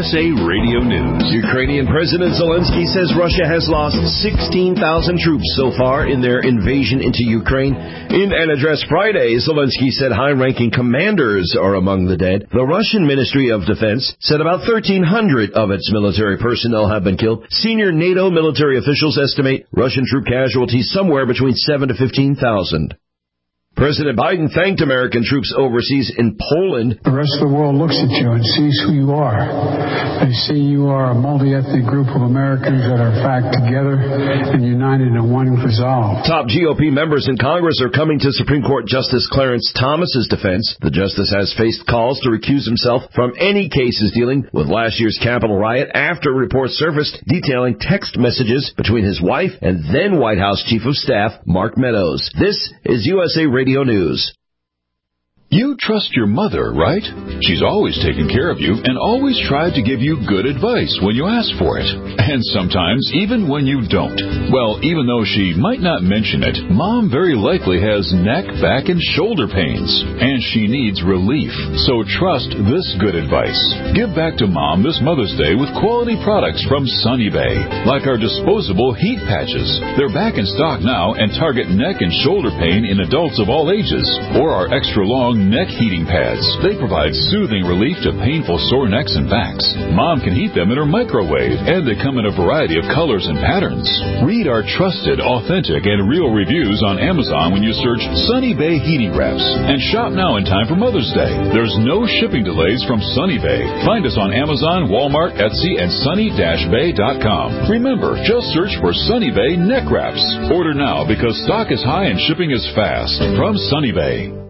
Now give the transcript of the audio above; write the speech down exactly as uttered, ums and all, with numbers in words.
S A Radio News. Ukrainian President Zelensky says Russia has lost sixteen thousand troops so far in their invasion into Ukraine. In an address Friday, Zelensky said high-ranking commanders are among the dead. The Russian Ministry of Defense said about thirteen hundred of its military personnel have been killed. Senior NATO military officials estimate Russian troop casualties somewhere between seven to fifteen thousand. President Biden thanked American troops overseas in Poland. The rest of the world looks at you and sees who you are. They see you are a multi-ethnic group of Americans that are, in fact, together and united in one resolve. Top G O P members in Congress are coming to Supreme Court Justice Clarence Thomas's defense. The justice has faced calls to recuse himself from any cases dealing with last year's Capitol riot after reports surfaced detailing text messages between his wife and then White House Chief of Staff Mark Meadows. This is U S A Radio News. You trust your mother, right? She's always taken care of you and always tried to give you good advice when you ask for it. And sometimes even when you don't. Well, even though she might not mention it, Mom very likely has neck, back, and shoulder pains. And she needs relief. So trust this good advice. Give back to Mom this Mother's Day with quality products from Sunny Bay. Like our disposable heat patches. They're back in stock now and target neck and shoulder pain in adults of all ages. Or our extra long neck heating pads. They provide soothing relief to painful sore necks and backs. Mom can heat them in her microwave, and they come in a variety of colors and patterns. Read our trusted, authentic, and real reviews on Amazon when you search Sunny Bay Heating Wraps. And shop now in time for Mother's Day. There's no shipping delays from Sunny Bay. Find us on Amazon, Walmart, Etsy, and sunny dash bay dot com. Remember, just search for Sunny Bay Neck Wraps. Order now because stock is high and shipping is fast. From Sunny Bay.